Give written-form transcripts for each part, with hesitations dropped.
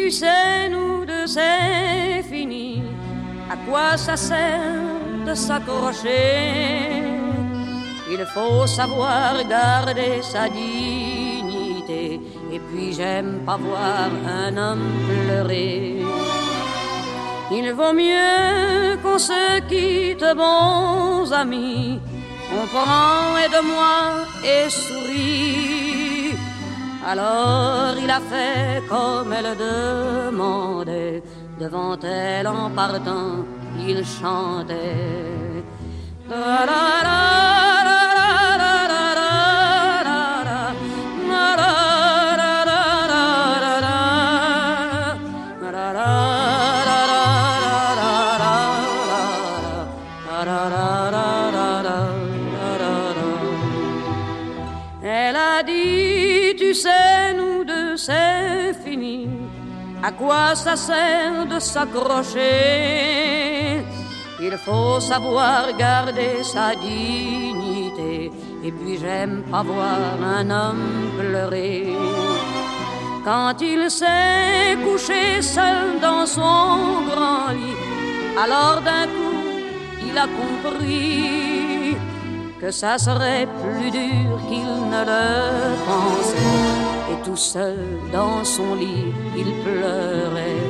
tu sais, nous deux, c'est fini. À quoi ça sert de s'accrocher? Il faut savoir garder sa dignité. Et puis j'aime pas voir un homme pleurer. Il vaut mieux qu'on se quitte, bons amis. On prend aide-moi et sourit. Alors il a fait comme elle demandait. Devant elle en partant, il chantait. Elle a dit, tu sais, nous deux, c'est fini. À quoi ça sert de s'accrocher? Il faut savoir garder sa dignité. Et puis j'aime pas voir un homme pleurer. Quand il s'est couché seul dans son grand lit, alors d'un coup il a compris que ça serait plus dur qu'il ne le pensait. Et tout seul dans son lit, il pleurait.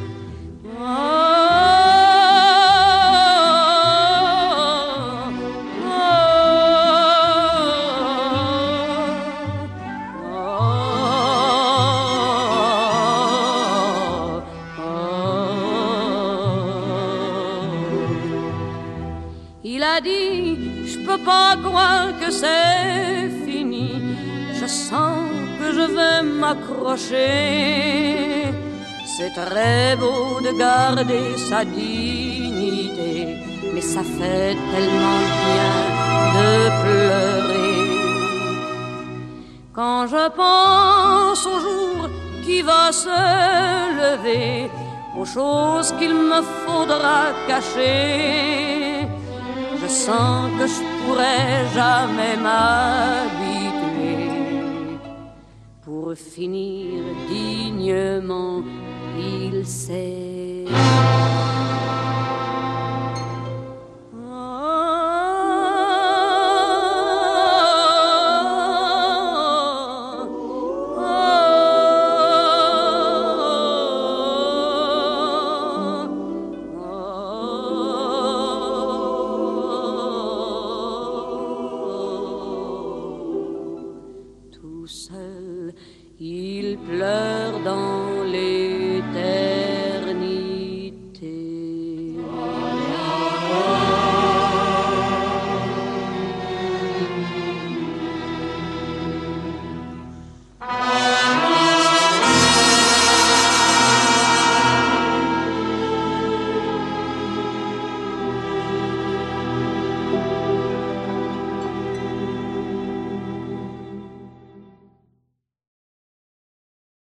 Il a dit, je peux pas croire que c'est fini. Je sens que je vais m'accrocher. C'est très beau de garder sa dignité, mais ça fait tellement bien de pleurer. Quand je pense au jour qui va se lever, aux choses qu'il me faudra cacher, je sens que je pourrais jamais m'habituer. Pour finir dignement, il s'est